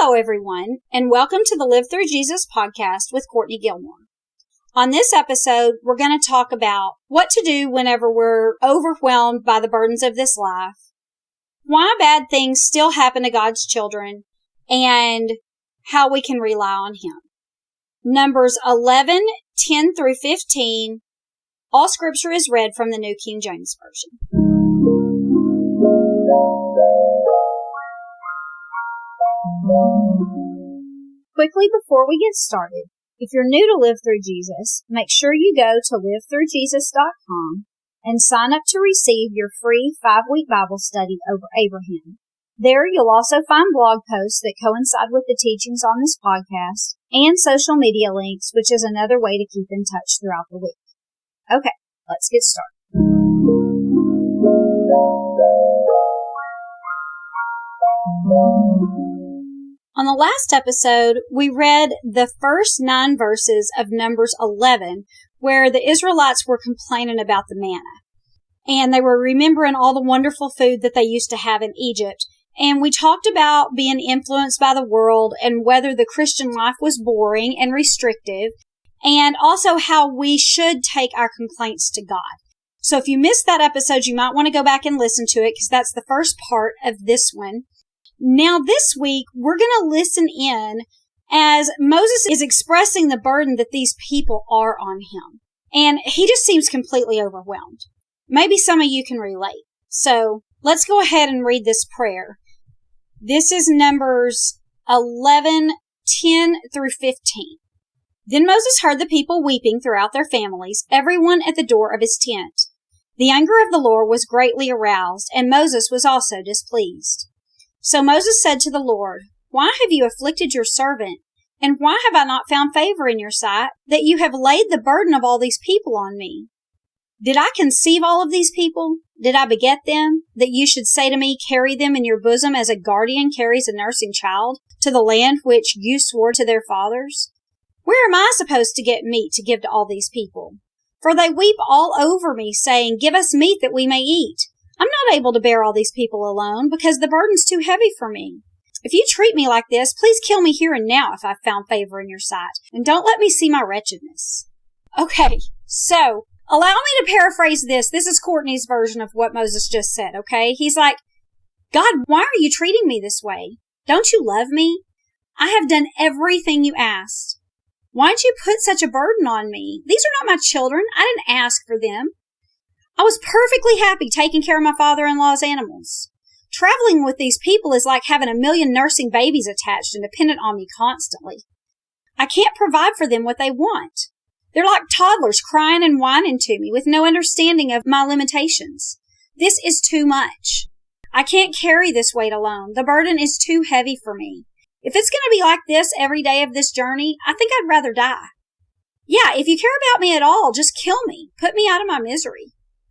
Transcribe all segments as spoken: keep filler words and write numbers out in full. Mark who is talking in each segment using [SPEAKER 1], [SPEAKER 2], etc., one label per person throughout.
[SPEAKER 1] Hello, everyone, and welcome to the Live Through Jesus podcast with Courtney Gilmore. On this episode, we're going to talk about what to do whenever we're overwhelmed by the burdens of this life, why bad things still happen to God's children, and how we can rely on Him. Numbers eleven, ten through fifteen. All scripture is read from the New King James Version. Quickly before we get started, if you're new to Live Through Jesus, make sure you go to live through jesus dot com and sign up to receive your free five-week Bible study over Abraham. There you'll also find blog posts that coincide with the teachings on this podcast and social media links, which is another way to keep in touch throughout the week. Okay, let's get started. On the last episode, we read the first nine verses of Numbers eleven, where the Israelites were complaining about the manna. And they were remembering all the wonderful food that they used to have in Egypt. And we talked about being influenced by the world and whether the Christian life was boring and restrictive, and also how we should take our complaints to God. So if you missed that episode, you might want to go back and listen to it, because that's the first part of this one. Now this week, we're going to listen in as Moses is expressing the burden that these people are on him. And he just seems completely overwhelmed. Maybe some of you can relate. So let's go ahead and read this prayer. This is Numbers eleven, ten through fifteen. Then Moses heard the people weeping throughout their families, everyone at the door of his tent. The anger of the Lord was greatly aroused, and Moses was also displeased. So Moses said to the Lord, "Why have you afflicted your servant? And why have I not found favor in your sight, that you have laid the burden of all these people on me? Did I conceive all of these people? Did I beget them, that you should say to me, carry them in your bosom as a guardian carries a nursing child to the land which you swore to their fathers? Where am I supposed to get meat to give to all these people? For they weep all over me, saying, 'Give us meat that we may eat.' I'm not able to bear all these people alone, because the burden's too heavy for me. If you treat me like this, please kill me here and now if I've found favor in your sight, and don't let me see my wretchedness." Okay, so allow me to paraphrase this. This is Courtney's version of what Moses just said, okay? He's like, "God, why are you treating me this way? Don't you love me? I have done everything you asked. Why'd you put such a burden on me? These are not my children. I didn't ask for them. I was perfectly happy taking care of my father-in-law's animals. Traveling with these people is like having a million nursing babies attached and dependent on me constantly. I can't provide for them what they want. They're like toddlers crying and whining to me with no understanding of my limitations. This is too much. I can't carry this weight alone. The burden is too heavy for me. If it's going to be like this every day of this journey, I think I'd rather die. Yeah, if you care about me at all, just kill me. Put me out of my misery."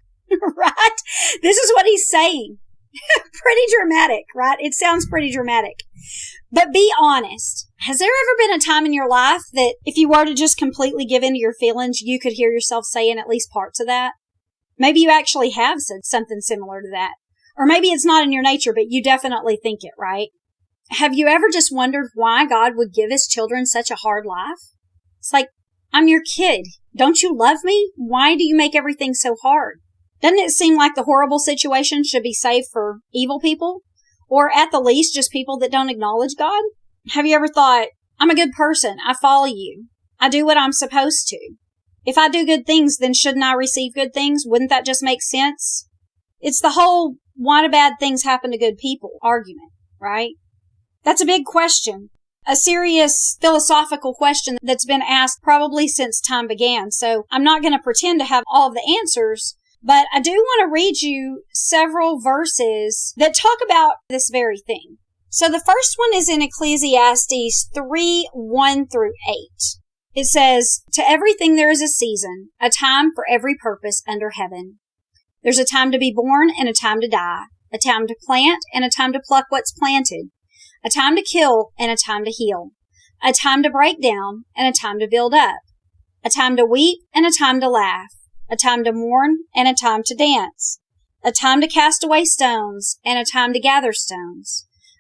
[SPEAKER 1] Right? This is what he's saying. Pretty dramatic, right? It sounds pretty dramatic. But be honest. Has there ever been a time in your life that if you were to just completely give in to your feelings, you could hear yourself saying at least parts of that? Maybe you actually have said something similar to that. Or maybe it's not in your nature, but you definitely think it, right? Have you ever just wondered why God would give his children such a hard life? It's like, I'm your kid. Don't you love me? Why do you make everything so hard? Doesn't it seem like the horrible situation should be saved for evil people? Or at the least, just people that don't acknowledge God? Have you ever thought, I'm a good person. I follow you. I do what I'm supposed to. If I do good things, then shouldn't I receive good things? Wouldn't that just make sense? It's the whole why do bad things happen to good people argument, right? That's a big question. A serious philosophical question that's been asked probably since time began. So I'm not going to pretend to have all of the answers. But I do want to read you several verses that talk about this very thing. So the first one is in Ecclesiastes three, one through eight. It says, "To everything there is a season, a time for every purpose under heaven. There's a time to be born and a time to die, a time to plant and a time to pluck what's planted, a time to kill and a time to heal, a time to break down and a time to build up, a time to weep and a time to laugh, a time to mourn and a time to dance, a time to cast away stones and a time to gather stones,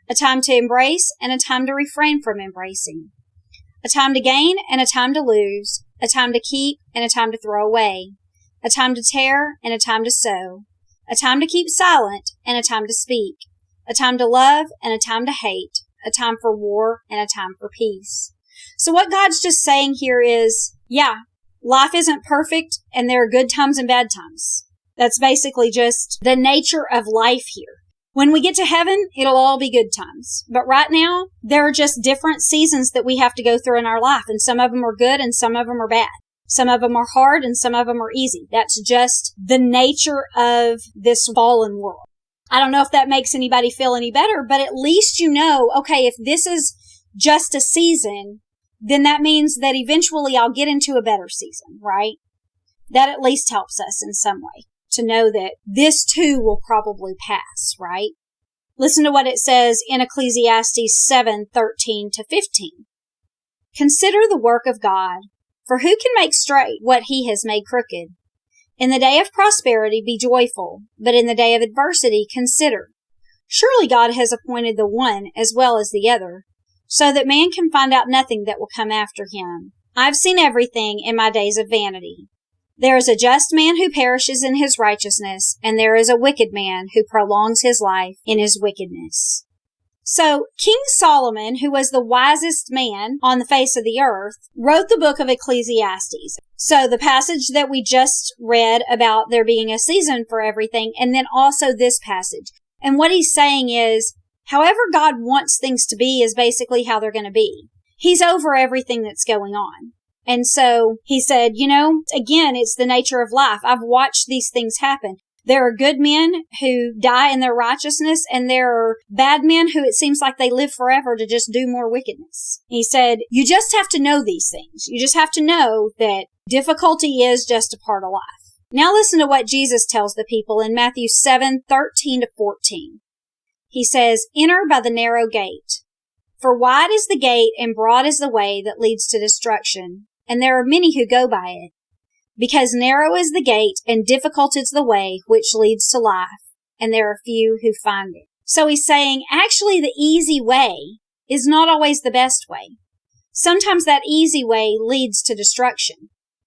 [SPEAKER 1] a time to embrace and a time to refrain from embracing, a time to gain and a time to lose, a time to keep and a time to throw away, a time to tear and a time to sow, a time to keep silent and a time to speak, a time to love and a time to hate, a time for war and a time for peace. So what God's just saying here is, yeah, life isn't perfect and there are good times and bad times. That's basically just the nature of life here. When we get to heaven, it'll all be good times. But right now, there are just different seasons that we have to go through in our life, and some of them are good and some of them are bad. Some of them are hard and some of them are easy. That's just the nature of this fallen world. I don't know if that makes anybody feel any better, but at least you know, okay, if this is just a season, then that means that eventually I'll get into a better season, right? That at least helps us in some way to know that this too will probably pass, right? Listen to what it says in Ecclesiastes seven thirteen to fifteen. Consider the work of God, for who can make straight what he has made crooked? In the day of prosperity be joyful, but in the day of adversity consider. Surely God has appointed the one as well as the other, so that man can find out nothing that will come after him. I've seen everything in my days of vanity. There is a just man who perishes in his righteousness, and there is a wicked man who prolongs his life in his wickedness. So, King Solomon, who was the wisest man on the face of the earth, wrote the book of Ecclesiastes. So, the passage that we just read about there being a season for everything, and then also this passage. And what he's saying is, however God wants things to be is basically how they're going to be. He's over everything that's going on. And so he said, you know, again, it's the nature of life. I've watched these things happen. There are good men who die in their righteousness, and there are bad men who it seems like they live forever to just do more wickedness. He said, you just have to know these things. You just have to know that difficulty is just a part of life. Now listen to what Jesus tells the people in Matthew seven thirteen to fourteen. He says, enter by the narrow gate. For wide is the gate and broad is the way that leads to destruction, and there are many who go by it. Because narrow is the gate and difficult is the way which leads to life, and there are few who find it. So he's saying, actually the easy way is not always the best way. Sometimes that easy way leads to destruction.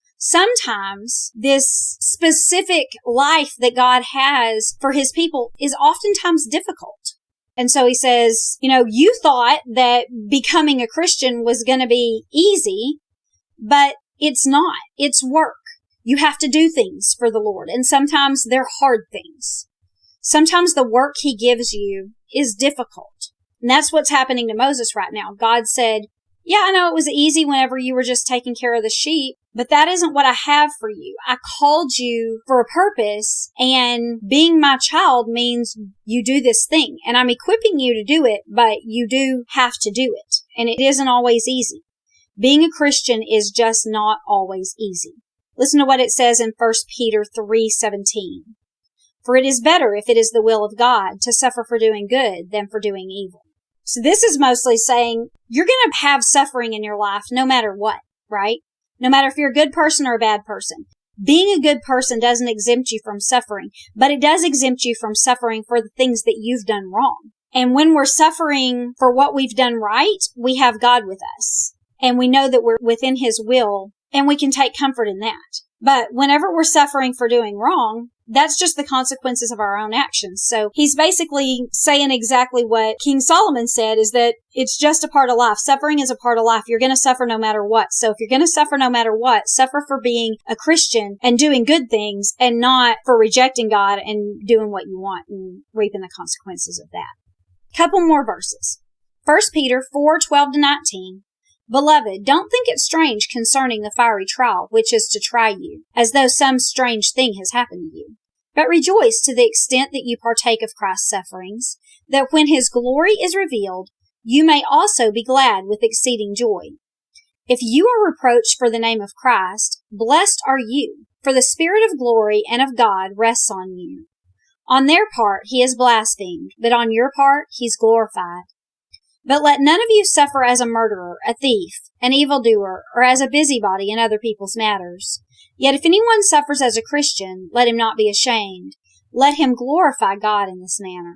[SPEAKER 1] Sometimes this specific life that God has for his people is oftentimes difficult. And so he says, you know, you thought that becoming a Christian was going to be easy, but it's not. It's work. You have to do things for the Lord, and sometimes they're hard things. Sometimes the work he gives you is difficult. And that's what's happening to Moses right now. God said, yeah, I know it was easy whenever you were just taking care of the sheep, but that isn't what I have for you. I called you for a purpose, and being my child means you do this thing, and I'm equipping you to do it, but you do have to do it, and it isn't always easy. Being a Christian is just not always easy. Listen to what it says in First Peter three seventeen. For it is better, if it is the will of God, to suffer for doing good than for doing evil. So this is mostly saying you're going to have suffering in your life no matter what, right? No matter if you're a good person or a bad person. Being a good person doesn't exempt you from suffering, but it does exempt you from suffering for the things that you've done wrong. And when we're suffering for what we've done right, we have God with us. And we know that we're within his will, and we can take comfort in that. But whenever we're suffering for doing wrong, that's just the consequences of our own actions. So he's basically saying exactly what King Solomon said, is that it's just a part of life. Suffering is a part of life. You're going to suffer no matter what. So if you're going to suffer no matter what, suffer for being a Christian and doing good things, and not for rejecting God and doing what you want and reaping the consequences of that. Couple more verses. First Peter four twelve to nineteen. Beloved, don't think it strange concerning the fiery trial which is to try you, as though some strange thing has happened to you. But rejoice to the extent that you partake of Christ's sufferings, that when his glory is revealed, you may also be glad with exceeding joy. If you are reproached for the name of Christ, blessed are you, for the Spirit of glory and of God rests on you. On their part he is blasphemed, but on your part he's glorified. But let none of you suffer as a murderer, a thief, an evildoer, or as a busybody in other people's matters. Yet if anyone suffers as a Christian, let him not be ashamed. Let him glorify God in this manner.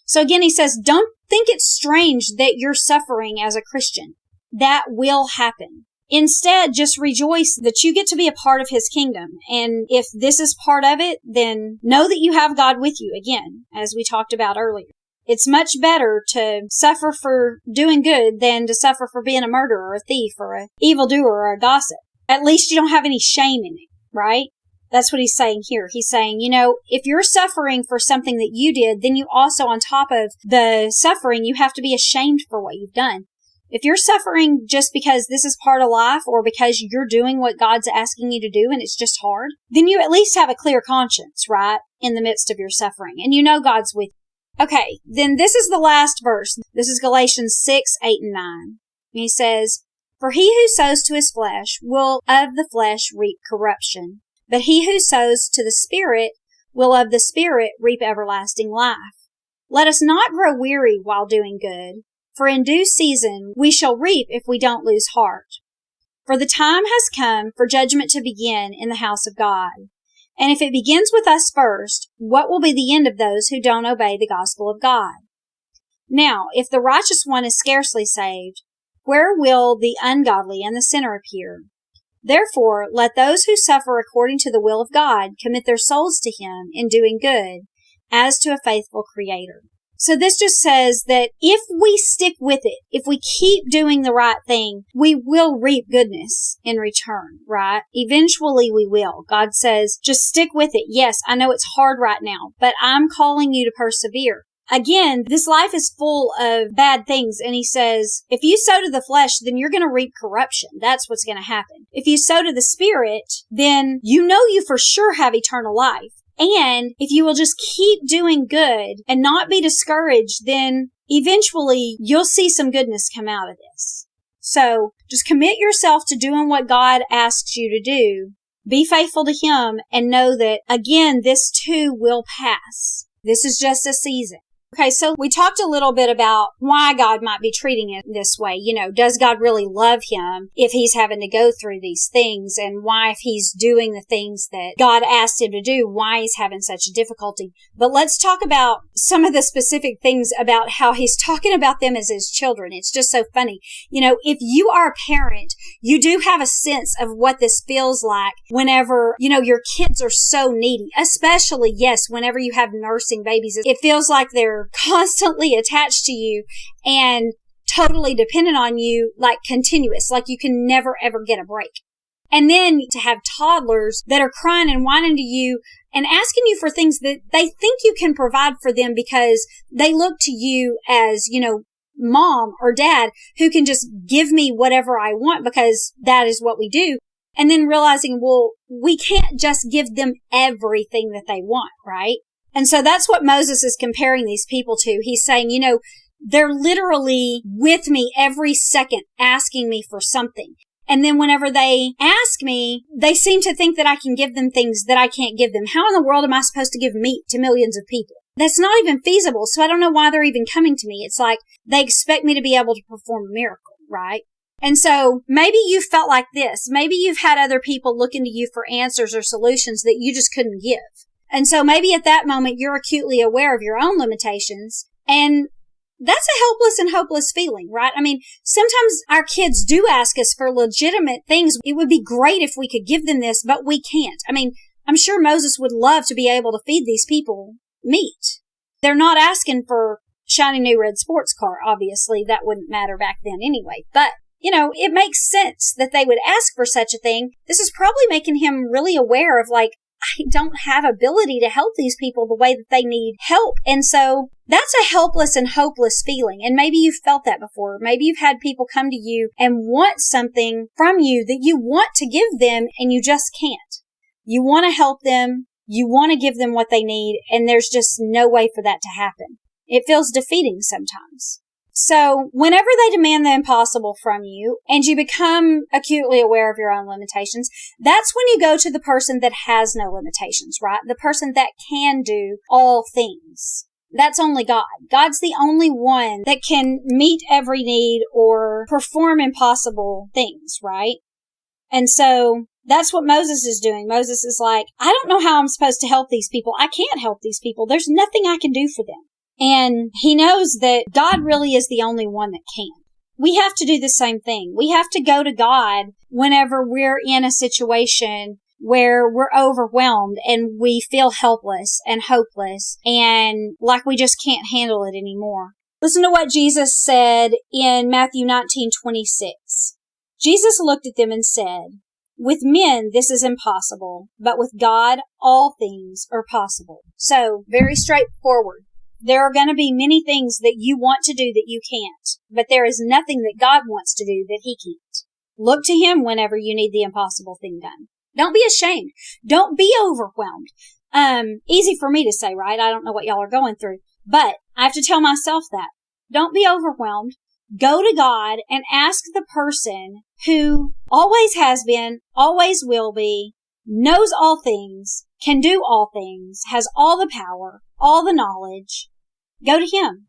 [SPEAKER 1] So again, he says, don't think it's strange that you're suffering as a Christian. That will happen. Instead, just rejoice that you get to be a part of his kingdom. And if this is part of it, then know that you have God with you again, as we talked about earlier. It's much better to suffer for doing good than to suffer for being a murderer or a thief or an evildoer or a gossip. At least you don't have any shame in it, right? That's what he's saying here. He's saying, you know, if you're suffering for something that you did, then you also, on top of the suffering, you have to be ashamed for what you've done. If you're suffering just because this is part of life or because you're doing what God's asking you to do and it's just hard, then you at least have a clear conscience, right, in the midst of your suffering. And you know God's with you. Okay, then this is the last verse. This is Galatians six, eight, and nine. And he says, "For he who sows to his flesh will of the flesh reap corruption, but he who sows to the Spirit will of the Spirit reap everlasting life. Let us not grow weary while doing good, for in due season we shall reap if we don't lose heart. For the time has come for judgment to begin in the house of God. And if it begins with us first, what will be the end of those who don't obey the gospel of God? Now, if the righteous one is scarcely saved, where will the ungodly and the sinner appear? Therefore, let those who suffer according to the will of God commit their souls to him in doing good, as to a faithful Creator." So this just says that if we stick with it, if we keep doing the right thing, we will reap goodness in return, right? Eventually we will. God says, just stick with it. Yes, I know it's hard right now, but I'm calling you to persevere. Again, this life is full of bad things. And he says, if you sow to the flesh, then you're going to reap corruption. That's what's going to happen. If you sow to the Spirit, then you know you for sure have eternal life. And if you will just keep doing good and not be discouraged, then eventually you'll see some goodness come out of this. So just commit yourself to doing what God asks you to do. Be faithful to him and know that, again, this too will pass. This is just a season. Okay, so we talked a little bit about why God might be treating it this way. You know, does God really love him if he's having to go through these things? And why, if he's doing the things that God asked him to do, why he's having such a difficulty? But let's talk about some of the specific things about how he's talking about them as his children. It's just so funny. You know, if you are a parent, you do have a sense of what this feels like whenever, you know, your kids are so needy. Especially, yes, whenever you have nursing babies. It feels like they're constantly attached to you and totally dependent on you, like continuous, like you can never ever get a break. And then to have toddlers that are crying and whining to you and asking you for things that they think you can provide for them because they look to you as, you know, mom or dad who can just give me whatever I want because that is what we do. And then realizing, well, we can't just give them everything that they want, right? And so that's what Moses is comparing these people to. He's saying, you know, they're literally with me every second asking me for something. And then whenever they ask me, they seem to think that I can give them things that I can't give them. How in the world am I supposed to give meat to millions of people? That's not even feasible. So I don't know why they're even coming to me. It's like they expect me to be able to perform a miracle, right? And so maybe you felt like this. Maybe you've had other people looking to you for answers or solutions that you just couldn't give. And so maybe at that moment you're acutely aware of your own limitations, and that's a helpless and hopeless feeling, right? I mean, sometimes our kids do ask us for legitimate things. It would be great if we could give them this, but we can't. I mean, I'm sure Moses would love to be able to feed these people meat. They're not asking for shiny new red sports car, obviously. That wouldn't matter back then anyway. But, you know, it makes sense that they would ask for such a thing. This is probably making him really aware of, like, I don't have ability to help these people the way that they need help. And so that's a helpless and hopeless feeling. And maybe you've felt that before. Maybe you've had people come to you and want something from you that you want to give them and you just can't. You want to help them. You want to give them what they need. And there's just no way for that to happen. It feels defeating sometimes. So whenever they demand the impossible from you and you become acutely aware of your own limitations, that's when you go to the person that has no limitations, right? The person that can do all things. That's only God. God's the only one that can meet every need or perform impossible things, right? And so that's what Moses is doing. Moses is like, I don't know how I'm supposed to help these people. I can't help these people. There's nothing I can do for them. And he knows that God really is the only one that can. We have to do the same thing. We have to go to God whenever we're in a situation where we're overwhelmed and we feel helpless and hopeless and like we just can't handle it anymore. Listen to what Jesus said in Matthew nineteen twenty-six. Jesus looked at them and said, "With men this is impossible, but with God all things are possible." So, very straightforward. There are going to be many things that you want to do that you can't, but there is nothing that God wants to do that He can't. Look to Him whenever you need the impossible thing done. Don't be ashamed. Don't be overwhelmed. Um, easy for me to say, right? I don't know what y'all are going through, but I have to tell myself that. Don't be overwhelmed. Go to God and ask the person who always has been, always will be, knows all things, can do all things, has all the power, all the knowledge. Go to Him.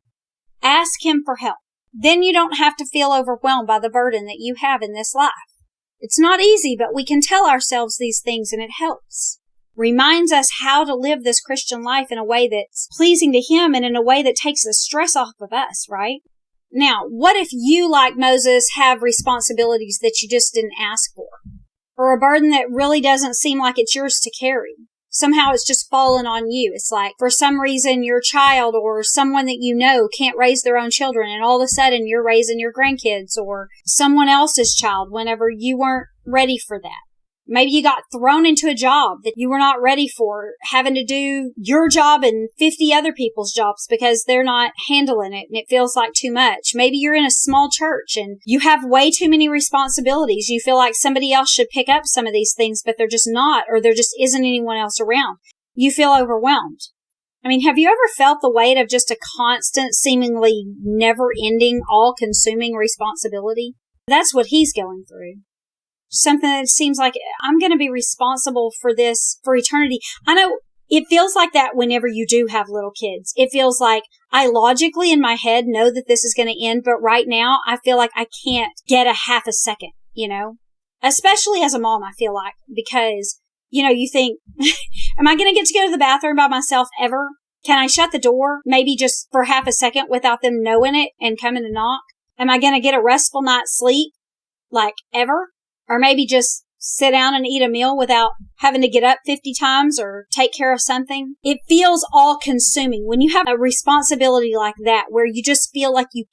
[SPEAKER 1] Ask Him for help. Then you don't have to feel overwhelmed by the burden that you have in this life. It's not easy, but we can tell ourselves these things and it helps. Reminds us how to live this Christian life in a way that's pleasing to Him and in a way that takes the stress off of us, right? Now, what if you, like Moses, have responsibilities that you just didn't ask for? Or a burden that really doesn't seem like it's yours to carry? Somehow it's just fallen on you. It's like for some reason your child or someone that you know can't raise their own children and all of a sudden you're raising your grandkids or someone else's child whenever you weren't ready for that. Maybe you got thrown into a job that you were not ready for, having to do your job and fifty other people's jobs because they're not handling it and it feels like too much. Maybe you're in a small church and you have way too many responsibilities. You feel like somebody else should pick up some of these things, but they're just not, or there just isn't anyone else around. You feel overwhelmed. I mean, have you ever felt the weight of just a constant, seemingly never-ending, all-consuming responsibility? That's what he's going through. Something that seems like I'm going to be responsible for this for eternity. I know it feels like that whenever you do have little kids. It feels like I logically in my head know that this is going to end, but right now I feel like I can't get a half a second, you know, especially as a mom, I feel like, because, you know, you think, am I going to get to go to the bathroom by myself ever? Can I shut the door maybe just for half a second without them knowing it and coming to knock? Am I going to get a restful night's sleep like ever? Or maybe just sit down and eat a meal without having to get up fifty times or take care of something. It feels all consuming. When you have a responsibility like that, where you just feel like you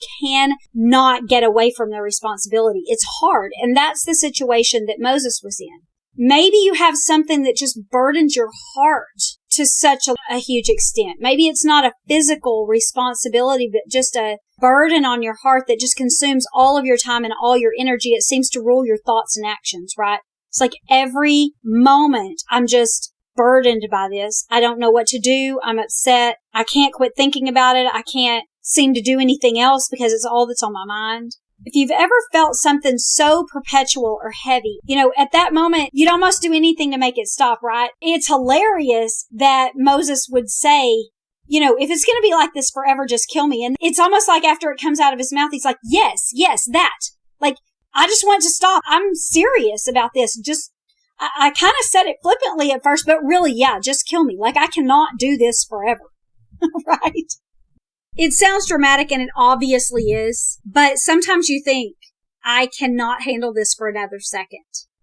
[SPEAKER 1] cannot get away from the responsibility, it's hard. And that's the situation that Moses was in. Maybe you have something that just burdens your heart to such a, a huge extent. Maybe it's not a physical responsibility, but just a burden on your heart that just consumes all of your time and all your energy. It seems to rule your thoughts and actions, right? It's like every moment I'm just burdened by this. I don't know what to do. I'm upset. I can't quit thinking about it. I can't seem to do anything else because it's all that's on my mind. If you've ever felt something so perpetual or heavy, you know, at that moment, you'd almost do anything to make it stop, right? It's hilarious that Moses would say, you know, if it's going to be like this forever, just kill me. And it's almost like after it comes out of his mouth, he's like, yes, yes, that. Like, I just want to stop. I'm serious about this. Just, I, I kind of said it flippantly at first, but really, yeah, just kill me. Like, I cannot do this forever. Right? It sounds dramatic and it obviously is, but sometimes you think, I cannot handle this for another second.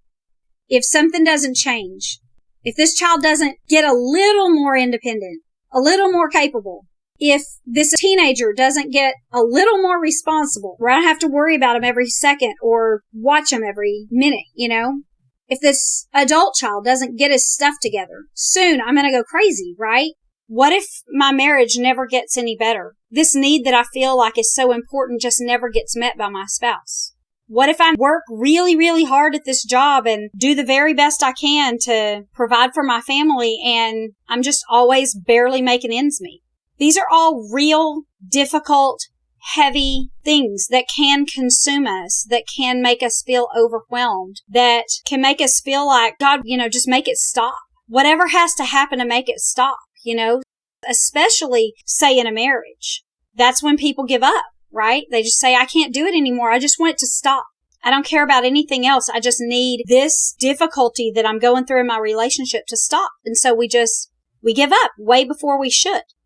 [SPEAKER 1] If something doesn't change, if this child doesn't get a little more independent, a little more capable, if this teenager doesn't get a little more responsible, where I don't have to worry about him every second or watch him every minute, you know, if this adult child doesn't get his stuff together, soon I'm going to go crazy, right? What if my marriage never gets any better? This need that I feel like is so important just never gets met by my spouse. What if I work really, really hard at this job and do the very best I can to provide for my family and I'm just always barely making ends meet? These are all real, difficult, heavy things that can consume us, that can make us feel overwhelmed, that can make us feel like, God, you know, just make it stop. Whatever has to happen to make it stop. You know, especially say in a marriage. That's when people give up, right? They just say, I can't do it anymore. I just want it to stop. I don't care about anything else. I just need this difficulty that I'm going through in my relationship to stop. And so we just, we give up way before we should.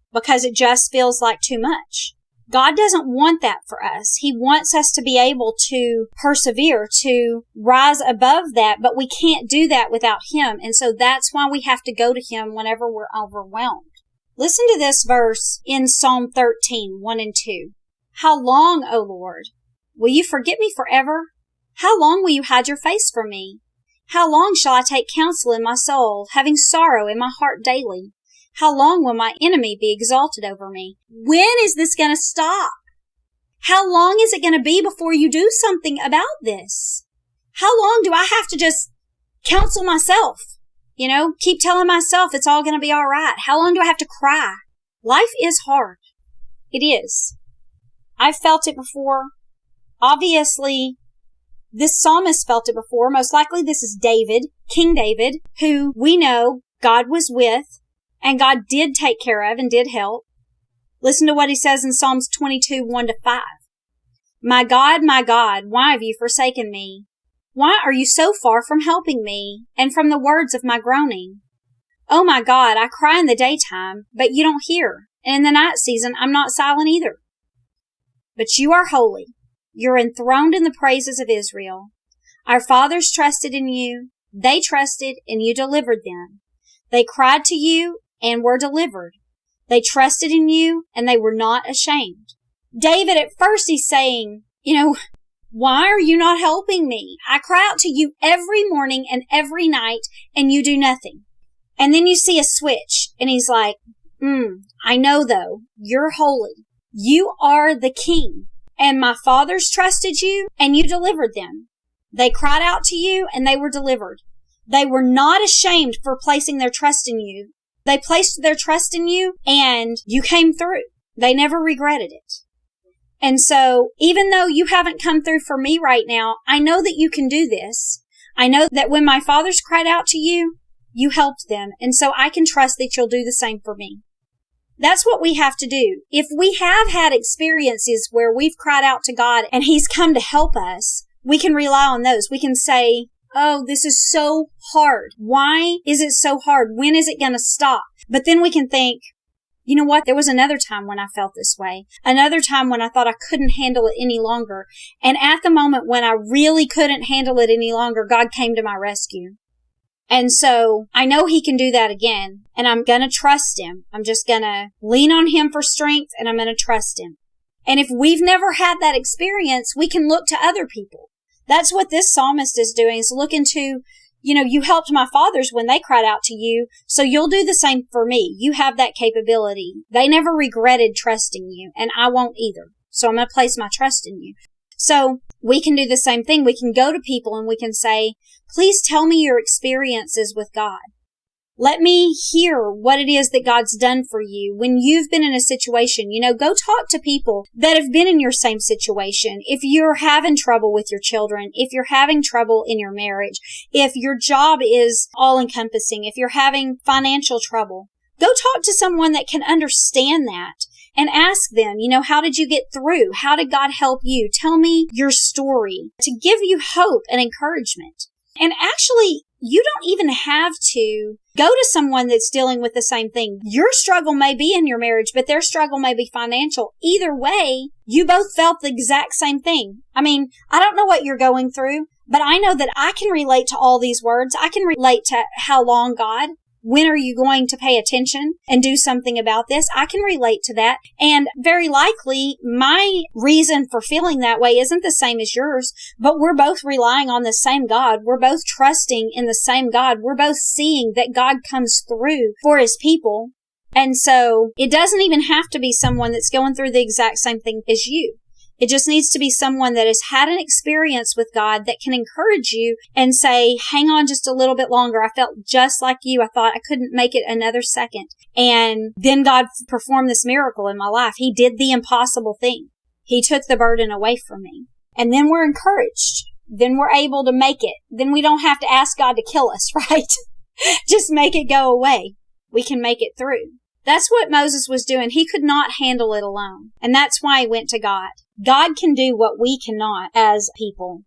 [SPEAKER 1] because it just feels like too much. God doesn't want that for us. He wants us to be able to persevere, to rise above that, but we can't do that without Him. And so that's why we have to go to Him whenever we're overwhelmed. Listen to this verse in Psalm thirteen, one and two. How long, O Lord, will you forget me forever? How long will you hide your face from me? How long shall I take counsel in my soul, having sorrow in my heart daily? How long will my enemy be exalted over me? When is this going to stop? How long is it going to be before you do something about this? How long do I have to just counsel myself? You know, keep telling myself it's all going to be all right. How long do I have to cry? Life is hard. It is. I've felt it before. Obviously, this psalmist felt it before. Most likely this is David, King David, who we know God was with. And God did take care of and did help. Listen to what he says in Psalms twenty-two, one to five. My God, my God, why have you forsaken me? Why are you so far from helping me and from the words of my groaning? Oh my God, I cry in the daytime, but you don't hear. And in the night season, I'm not silent either. But you are holy. You're enthroned in the praises of Israel. Our fathers trusted in you. They trusted and you delivered them. They cried to you and were delivered. They trusted in you and they were not ashamed. David, at first he's saying, you know, why are you not helping me? I cry out to you every morning and every night and you do nothing. And then you see a switch and he's like, hmm, I know though, you're holy. You are the king and my fathers trusted you and you delivered them. They cried out to you and they were delivered. They were not ashamed for placing their trust in you. They placed their trust in you and you came through. They never regretted it. And so even though you haven't come through for me right now, I know that you can do this. I know that when my fathers cried out to you, you helped them. And so I can trust that you'll do the same for me. That's what we have to do. If we have had experiences where we've cried out to God and He's come to help us, we can rely on those. We can say, oh, this is so hard. Why is it so hard? When is it going to stop? But then we can think, you know what? There was another time when I felt this way. Another time when I thought I couldn't handle it any longer. And at the moment when I really couldn't handle it any longer, God came to my rescue. And so I know He can do that again. And I'm going to trust Him. I'm just going to lean on Him for strength and I'm going to trust Him. And if we've never had that experience, we can look to other people. That's what this psalmist is doing, is looking to, you know, you helped my fathers when they cried out to you, so you'll do the same for me. You have that capability. They never regretted trusting you, and I won't either. So I'm going to place my trust in you. So we can do the same thing. We can go to people and we can say, please tell me your experiences with God. Let me hear what it is that God's done for you when you've been in a situation. You know, go talk to people that have been in your same situation. If you're having trouble with your children, if you're having trouble in your marriage, if your job is all encompassing, if you're having financial trouble, go talk to someone that can understand that and ask them, you know, how did you get through? How did God help you? Tell me your story to give you hope and encouragement. And actually, you don't even have to go to someone that's dealing with the same thing. Your struggle may be in your marriage, but their struggle may be financial. Either way, you both felt the exact same thing. I mean, I don't know what you're going through, but I know that I can relate to all these words. I can relate to how long, God. When are you going to pay attention and do something about this? I can relate to that. And very likely my reason for feeling that way isn't the same as yours, but we're both relying on the same God. We're both trusting in the same God. We're both seeing that God comes through for His people. And so it doesn't even have to be someone that's going through the exact same thing as you. It just needs to be someone that has had an experience with God that can encourage you and say, hang on just a little bit longer. I felt just like you. I thought I couldn't make it another second. And then God performed this miracle in my life. He did the impossible thing. He took the burden away from me. And then we're encouraged. Then we're able to make it. Then we don't have to ask God to kill us, right? Just make it go away. We can make it through. That's what Moses was doing. He could not handle it alone. And that's why he went to God. God can do what we cannot as people.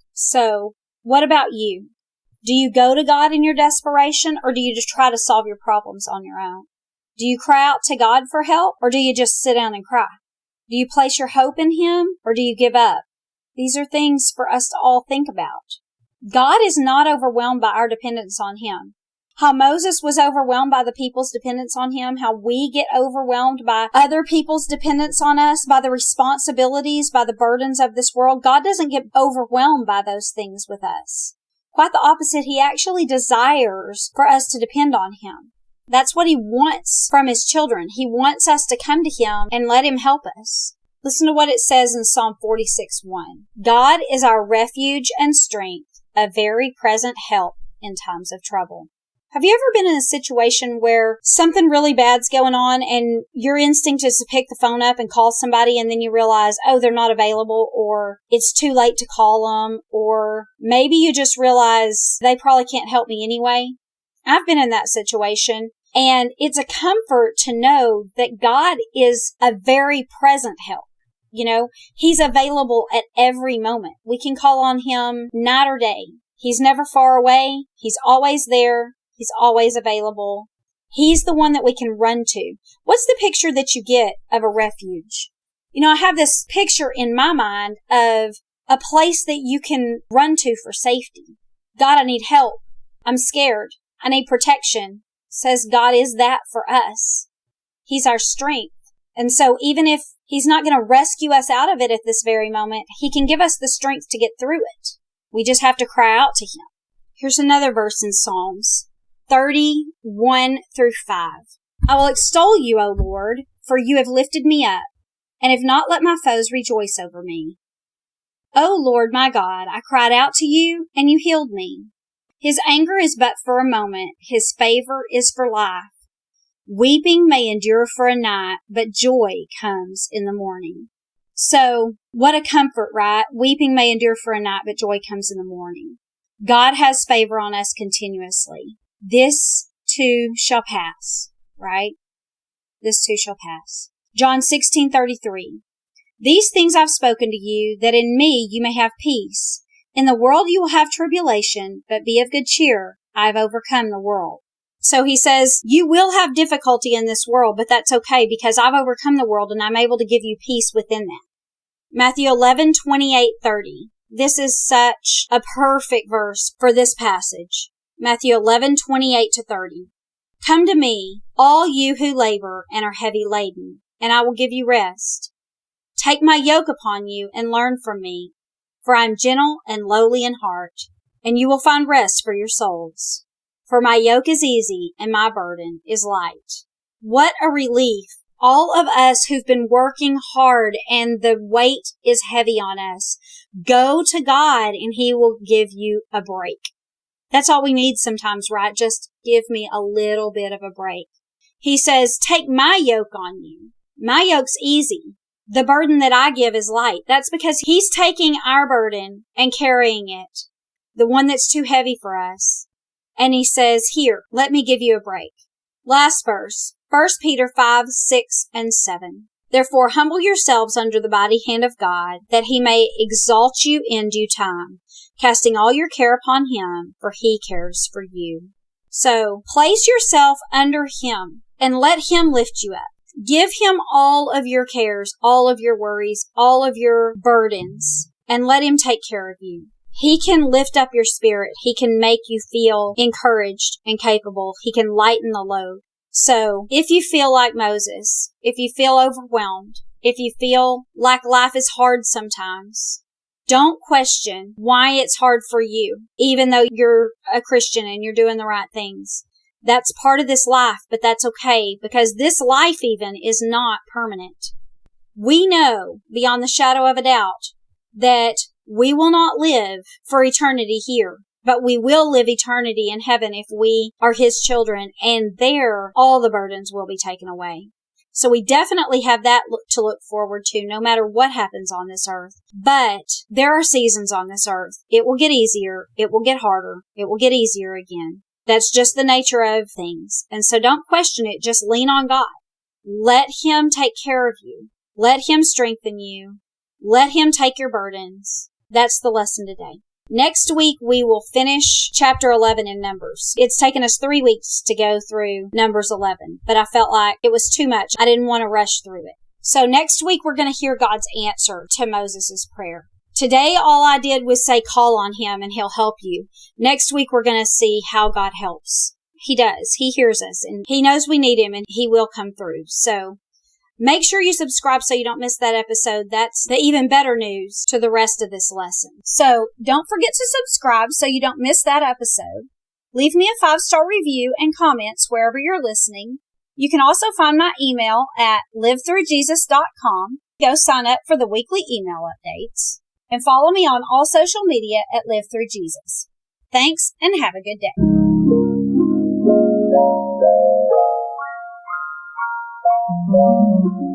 [SPEAKER 1] So, what about you? Do you go to God in your desperation, or do you just try to solve your problems on your own? Do you cry out to God for help, or do you just sit down and cry? Do you place your hope in Him, or do you give up? These are things for us to all think about. God is not overwhelmed by our dependence on Him. How Moses was overwhelmed by the people's dependence on him, how we get overwhelmed by other people's dependence on us, by the responsibilities, by the burdens of this world. God doesn't get overwhelmed by those things with us. Quite the opposite. He actually desires for us to depend on Him. That's what He wants from His children. He wants us to come to Him and let Him help us. Listen to what it says in Psalm forty-six one. God is our refuge and strength, a very present help in times of trouble. Have you ever been in a situation where something really bad's going on and your instinct is to pick the phone up and call somebody, and then you realize, oh, they're not available, or it's too late to call them, or maybe you just realize they probably can't help me anyway? I've been in that situation, and it's a comfort to know that God is a very present help. You know, He's available at every moment. We can call on Him night or day. He's never far away. He's always there. He's always available. He's the one that we can run to. What's the picture that you get of a refuge? You know, I have this picture in my mind of a place that you can run to for safety. God, I need help. I'm scared. I need protection. Says God is that for us. He's our strength. And so even if He's not going to rescue us out of it at this very moment, He can give us the strength to get through it. We just have to cry out to Him. Here's another verse in Psalms thirty, one through five. I will extol you, O Lord, for you have lifted me up, and have not let my foes rejoice over me. O Lord my God, I cried out to you, and you healed me. His anger is but for a moment, His favor is for life. Weeping may endure for a night, but joy comes in the morning. So, what a comfort, right? Weeping may endure for a night, but joy comes in the morning. God has favor on us continuously. This too shall pass, right? This too shall pass. John sixteen thirty-three. These things I've spoken to you, that in me you may have peace. In the world you will have tribulation, but be of good cheer. I have overcome the world. So He says, you will have difficulty in this world, but that's okay because I've overcome the world and I'm able to give you peace within that. Matthew eleven twenty-eight thirty. This is such a perfect verse for this passage. Matthew eleven twenty-eight to thirty. Come to me, all you who labor and are heavy laden, and I will give you rest. Take my yoke upon you and learn from me, for I am gentle and lowly in heart, and you will find rest for your souls. For my yoke is easy and my burden is light. What a relief. All of us who've been working hard and the weight is heavy on us, go to God and He will give you a break. That's all we need sometimes, right? Just give me a little bit of a break. He says, take my yoke on you. My yoke's easy. The burden that I give is light. That's because He's taking our burden and carrying it, the one that's too heavy for us. And He says, here, let me give you a break. Last verse, First Peter five, six, and seven. Therefore humble yourselves under the mighty hand of God, that He may exalt you in due time, casting all your care upon Him, for He cares for you. So, place yourself under Him, and let Him lift you up. Give Him all of your cares, all of your worries, all of your burdens, and let Him take care of you. He can lift up your spirit. He can make you feel encouraged and capable. He can lighten the load. So, if you feel like Moses, if you feel overwhelmed, if you feel like life is hard sometimes, don't question why it's hard for you, even though you're a Christian and you're doing the right things. That's part of this life, but that's okay, because this life even is not permanent. We know, beyond the shadow of a doubt, that we will not live for eternity here, but we will live eternity in heaven if we are His children, and there all the burdens will be taken away. So we definitely have that to look forward to, no matter what happens on this earth. But there are seasons on this earth. It will get easier. It will get harder. It will get easier again. That's just the nature of things. And so don't question it. Just lean on God. Let Him take care of you. Let Him strengthen you. Let Him take your burdens. That's the lesson today. Next week, we will finish chapter eleven in Numbers. It's taken us three weeks to go through Numbers eleven, but I felt like it was too much. I didn't want to rush through it. So next week, we're going to hear God's answer to Moses' prayer. Today, all I did was say, call on him and he'll help you. Next week, we're going to see how God helps. He does. He hears us and he knows we need him and he will come through. So make sure you subscribe so you don't miss that episode. That's the even better news to the rest of this lesson. So don't forget to subscribe so you don't miss that episode. Leave me a five-star review and comments wherever you're listening. You can also find my email at live through jesus dot com. Go sign up for the weekly email updates. And follow me on all social media at Live Through Jesus. Thanks and have a good day. Thank you.